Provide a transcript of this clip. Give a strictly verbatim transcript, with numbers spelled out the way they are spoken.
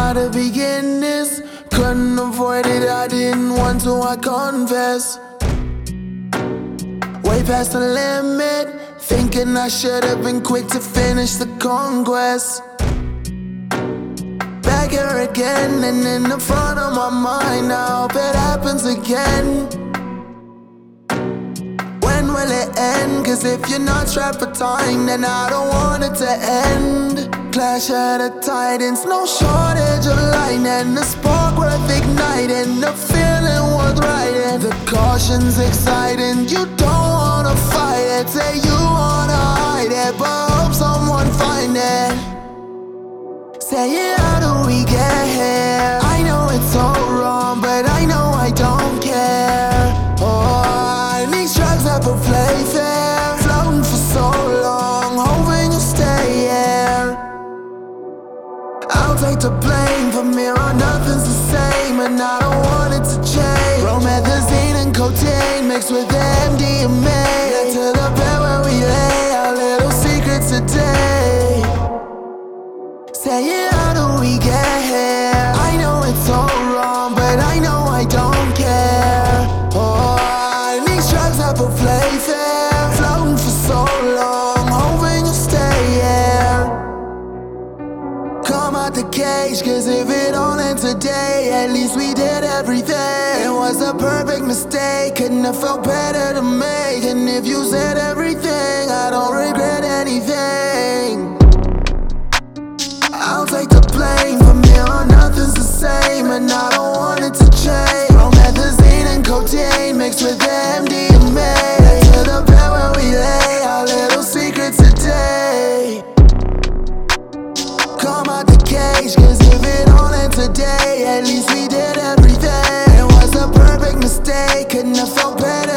how to begin this. Couldn't avoid it, I didn't want to, I confess. Way past the limit, thinking I should have been quick to finish the conquest. Back here again, and in the front of my mind, I hope it happens again. When will it end? Cause if you're not strapped for time, then I don't want it to end. Clash at the titans, no shortage of lightning. The spark worth igniting, the feeling worth writing. The caution's exciting, you don't wanna fight it. Say you wanna hide it, but hope someone find it. Say it, how do we get here? I know it's so wrong, but I know I don't care. Oh, and these drugs never play fair. Floating for so long, hoping you'll stay here. I'll take the blame from here on, nothing's the same, and I don't want it to change. Promethazine and cocaine mixed with M D M A. Get to the bed where we lay our little secrets today. Say it, how do we get here? I know it's so wrong, but I know I don't care. Oh, and these drugs never play fair. Floating for so long, hoping you'll stay here. Come out the cage, cause if it all ends today, at least we did everything. It was a perfect mistake, couldn't have felt better to make. And if you said everything, I don't regret anything. I'll take the blame from here on, nothing's the same, and I don't want it to change. Promethazine and cocaine mixed with M D M A. Head to the bed where we lay our little secrets today. Come out the cage, cause if it all ends today, at least we did everything. It was a perfect mistake, couldn't have felt better.